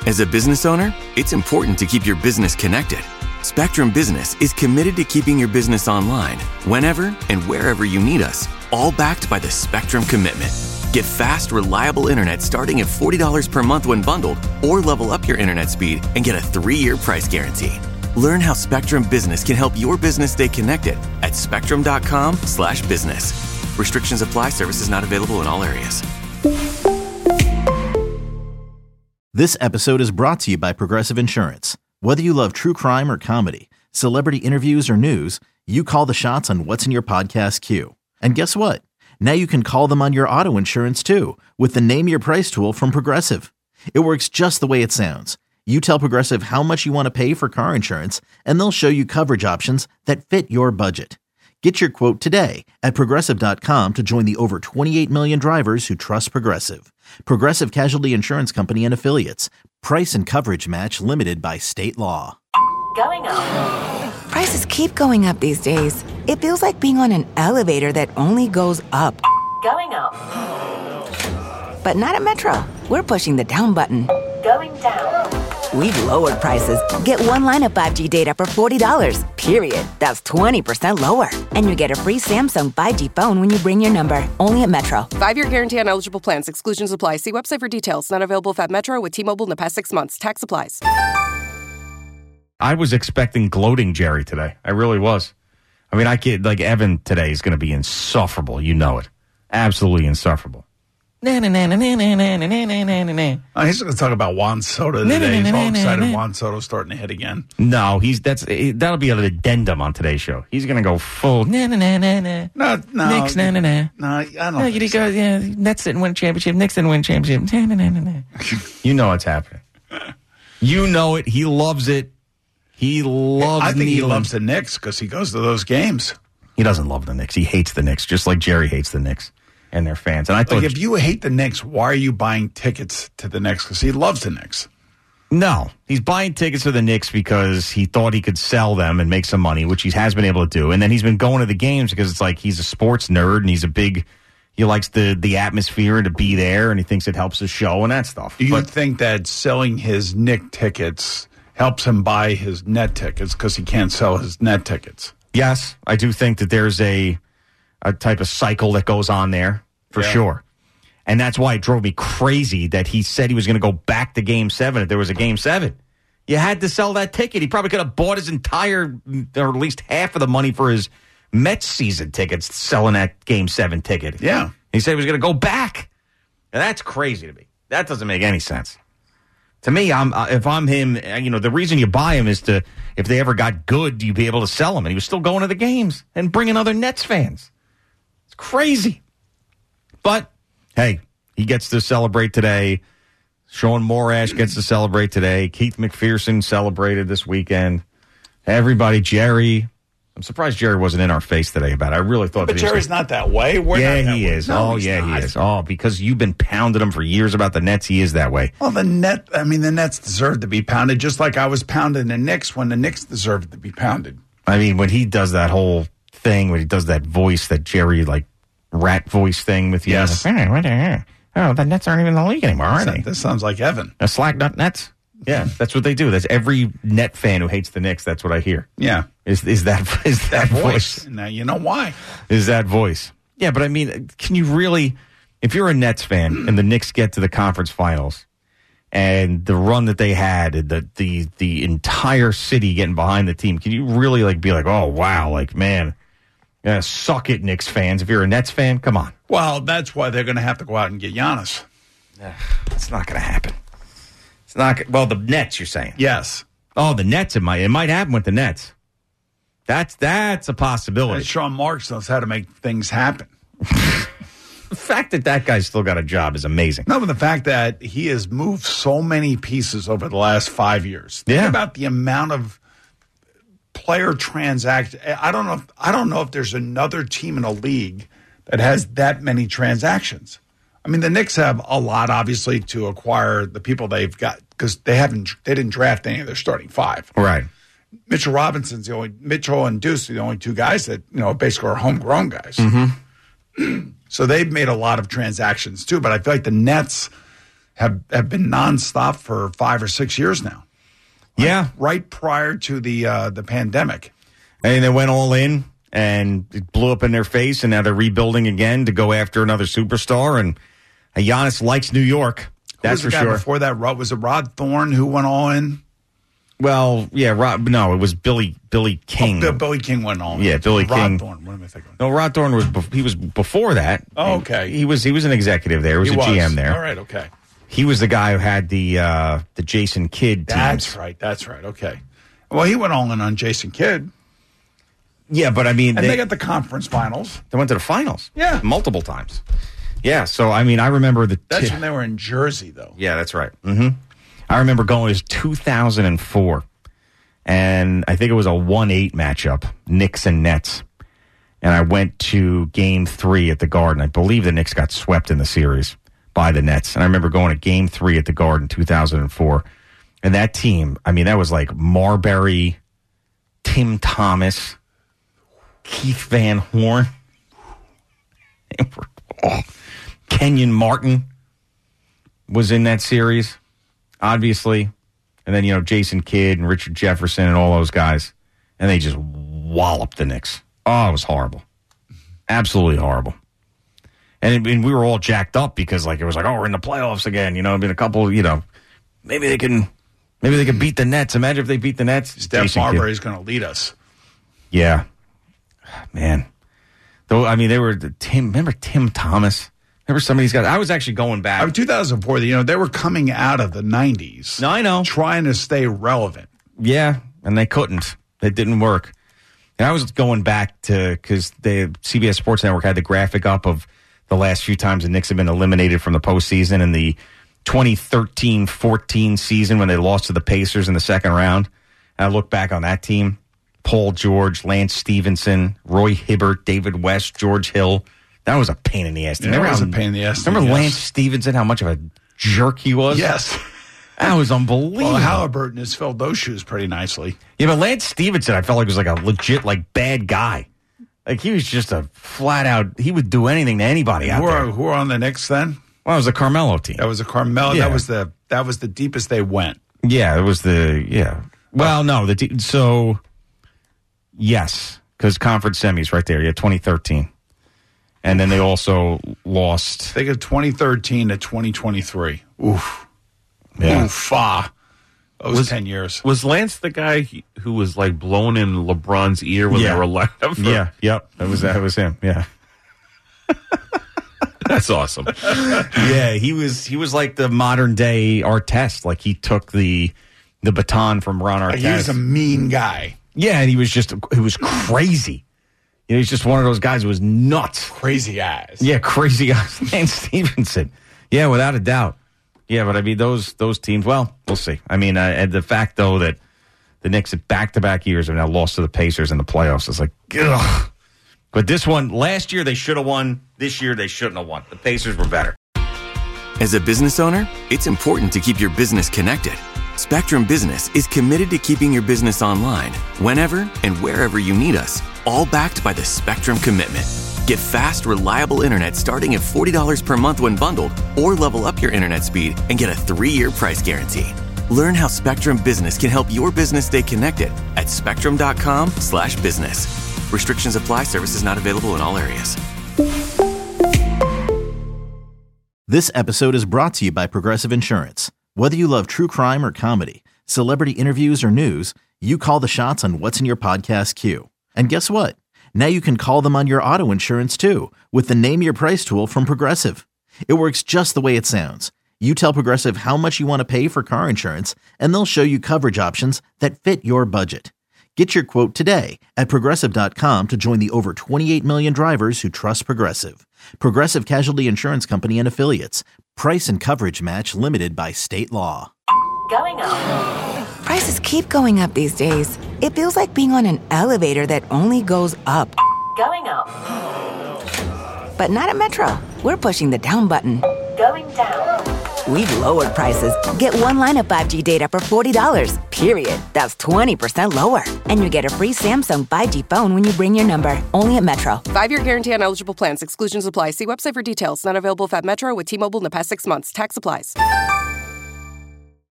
As a business owner, it's important to keep your business connected. Spectrum Business is committed to keeping your business online whenever and wherever you need us, all backed by the Spectrum Commitment. Get fast, reliable internet starting at $40 per month when bundled, or level up your internet speed and get a 3-year price guarantee. Learn how Spectrum Business can help your business stay connected at spectrum.com/business. Restrictions apply. Services not available in all areas. This episode is brought to you by Progressive Insurance. Whether you love true crime or comedy, celebrity interviews or news, you call the shots on what's in your podcast queue. And guess what? Now you can call them on your auto insurance too with the Name Your Price tool from Progressive. It works just the way it sounds. You tell Progressive how much you want to pay for car insurance, and they'll show you coverage options that fit your budget. Get your quote today at Progressive.com to join the over 28 million drivers who trust Progressive. Progressive Casualty Insurance Company and Affiliates. Price and coverage match limited by state law. Going up. Prices keep going up these days. It feels like being on an elevator that only goes up. Going up. But not at Metro. We're pushing the down button. Going down. We've lowered prices. Get one line of 5G data for $40, period. That's 20% lower. And you get a free Samsung 5G phone when you bring your number. Only at Metro. 5-year guarantee on eligible plans. Exclusions apply. See website for details. Not available at Metro with T-Mobile in the past 6 months. Tax applies. I was expecting gloating Jerry today. I really was. I mean, Evan today is going to be insufferable. You know it. Absolutely insufferable. He's going to talk about Juan Soto today. He's all excited Juan Soto's starting to hit again. No, that'll be an addendum on today's show. He's going to go full No, Knicks, I don't think so. Nets didn't win a championship. Knicks didn't win a championship. You know what's happening. You know it. He loves it. He loves I think Nealon. he loves the Knicks because he goes to those games. He doesn't love the Knicks. He hates the Knicks, just like Jerry hates the Knicks and their fans. And I thought, if you hate the Knicks, why are you buying tickets to the Knicks? Because he loves the Knicks. No, he's buying tickets for the Knicks because he thought he could sell them and make some money, which he has been able to do. And then he's been going to the games because it's like he's a sports nerd and he likes the atmosphere and to be there, and he thinks it helps the show and that stuff. Do you think that selling his Knick tickets helps him buy his net tickets because he can't sell his net tickets? Yes, I do think that there's a type of cycle that goes on there for sure. And that's why it drove me crazy that he said he was going to go back to Game 7 if there was a Game 7. You had to sell that ticket. He probably could have bought his entire, or at least half of the money for his Mets season tickets selling that Game 7 ticket. Yeah. He said he was going to go back. And that's crazy to me. That doesn't make any sense. To me, if I'm him, the reason you buy him is to, if they ever got good, you'd be able to sell him. And he was still going to the games and bringing other Nets fans. It's crazy. But, hey, he gets to celebrate today. Sean Morash gets to celebrate today. Keith McPherson celebrated this weekend. Everybody, Jerry. I'm surprised Jerry wasn't in our face today about it. I really thought But Jerry's not that way. He is. No, he is. Oh, because you've been pounding him for years about the Nets. He is that way. Well, the Nets deserve to be pounded, just like I was pounding the Knicks when the Knicks deserved to be pounded. I mean, when he does that whole thing, when he does that voice, that Jerry, rat voice thing with you. Yes. Oh, the Nets aren't even in the league anymore, are they? This sounds like Evan. A slack nut Nets? Yeah, that's what they do. That's every Net fan who hates the Knicks. That's what I hear. Yeah. Is that voice. Now you know why. Is that voice. Yeah, but I mean, can you really, if you're a Nets fan and the Knicks get to the conference finals and the run that they had, the entire city getting behind the team, can you really be like, oh, wow, man, suck it, Knicks fans. If you're a Nets fan, come on. Well, that's why they're going to have to go out and get Giannis. It's not going to happen. It's not. Well, the Nets, you're saying? Yes. Oh, the Nets. It might happen with the Nets. That's a possibility. And Sean Marks knows how to make things happen. The fact that guy's still got a job is amazing. No, but the fact that he has moved so many pieces over the last 5 years. Think about the amount of player transactions. I don't know if there's another team in a league that has that many transactions. I mean, the Knicks have a lot, obviously, to acquire the people they've got because they didn't draft any of their starting five. Right. Mitchell and Deuce are the only two guys that basically are homegrown guys. Mm-hmm. So they've made a lot of transactions too. But I feel like the Nets have been nonstop for 5 or 6 years now. Yeah. Right prior to the pandemic. And they went all in, and it blew up in their face, and now they're rebuilding again to go after another superstar. And Giannis likes New York. That's for sure. Before that, was it Rod Thorne who went all in? Well, yeah, it was Billy King. Oh, Billy King went all in. Yeah, Billy King. Rod Thorne, what am I thinking? No, Rod Thorne was before that. Oh, okay. He was an executive there. He was a GM there. All right, okay. He was the guy who had the Jason Kidd teams. That's right. Okay. Well, he went all in on Jason Kidd. Yeah, but I mean, they got the conference finals. They went to the finals. Yeah, multiple times. Yeah, so I mean, I remember that's when they were in Jersey, though. Yeah, that's right. Mm-hmm. I remember going. It was 2004, and I think it was a 1-8 matchup, Knicks and Nets. And I went to Game 3 at the Garden. I believe the Knicks got swept in the series by the Nets. And I remember going to Game 3 at the Garden 2004. And that team, I mean, that was like Marbury, Tim Thomas, Keith Van Horn, Kenyon Martin was in that series, obviously. And then, Jason Kidd and Richard Jefferson and all those guys. And they just walloped the Knicks. Oh, it was horrible. Absolutely horrible. And we were all jacked up because, it was we're in the playoffs again. Been a couple, maybe they can beat the Nets. Imagine if they beat the Nets. Steph Marbury is going to lead us. Yeah. Man. Though, I mean, they were remember Tim Thomas? Remember some of these guys? I was actually going back. 2004, they were coming out of the 90s. No, I know. Trying to stay relevant. Yeah, and they couldn't. It didn't work. And I was going back because the CBS Sports Network had the graphic up of the last few times the Knicks have been eliminated from the postseason in the 2013-14 season when they lost to the Pacers in the second round. And I look back on that team. Paul George, Lance Stevenson, Roy Hibbert, David West, George Hill. That was a pain in the ass. That was a pain in the ass. Remember Lance Stevenson, how much of a jerk he was? Yes. That was unbelievable. Well, Halliburton has filled those shoes pretty nicely. Yeah, but Lance Stevenson, I felt like was a legit bad guy. He was just a flat out. He would do anything to anybody out there. Who were on the Knicks then? Well, it was a Carmelo team. That was a Carmelo. Yeah. That was the deepest they went. Yeah, it was Well, no, so yes, because conference semis right there. Yeah, 2013. And then they also lost. Think of 2013 to 2023. Oof. Yeah. Oof. Those 10 years. Was Lance the guy who was blowing in LeBron's ear when they were live? Yeah. Yep. That was him. Yeah. That's awesome. Yeah, he was like the modern day Artest. He took the baton from Ron Artest. He was a mean guy. Yeah, and he was crazy. He's just one of those guys who was nuts. Crazy eyes. Yeah, crazy eyes. Lance Stevenson. Yeah, without a doubt. Yeah, but I mean, those teams, well, we'll see. I mean, and the fact, though, that the Knicks at back-to-back years have now lost to the Pacers in the playoffs, it's ugh. But this one, last year they should have won. This year they shouldn't have won. The Pacers were better. As a business owner, it's important to keep your business connected. Spectrum Business is committed to keeping your business online whenever and wherever you need us, all backed by the Spectrum Commitment. Get fast, reliable internet starting at $40 per month when bundled, or level up your internet speed and get a 3-year price guarantee. Learn how Spectrum Business can help your business stay connected at spectrum.com/business. Restrictions apply. Services not available in all areas. This episode is brought to you by Progressive Insurance. Whether you love true crime or comedy, celebrity interviews or news, you call the shots on what's in your podcast queue. And guess what? Now you can call them on your auto insurance too with the Name Your Price tool from Progressive. It works just the way it sounds. You tell Progressive how much you want to pay for car insurance, and they'll show you coverage options that fit your budget. Get your quote today at Progressive.com to join the over 28 million drivers who trust Progressive. Progressive Casualty Insurance Company and Affiliates. Price and coverage match limited by state law. Going up. Prices keep going up these days. It feels like being on an elevator that only goes up. Going up. But not at Metro. We're pushing the down button. Going down. we've lowered prices. Get one line of 5G data for $40, period. That's 20% lower. And you get a free Samsung 5G phone when you bring your number. Only at Metro. 5-year guarantee on eligible plans. Exclusions apply. See website for details. Not available at Metro with T-Mobile in the past 6 months. Tax applies.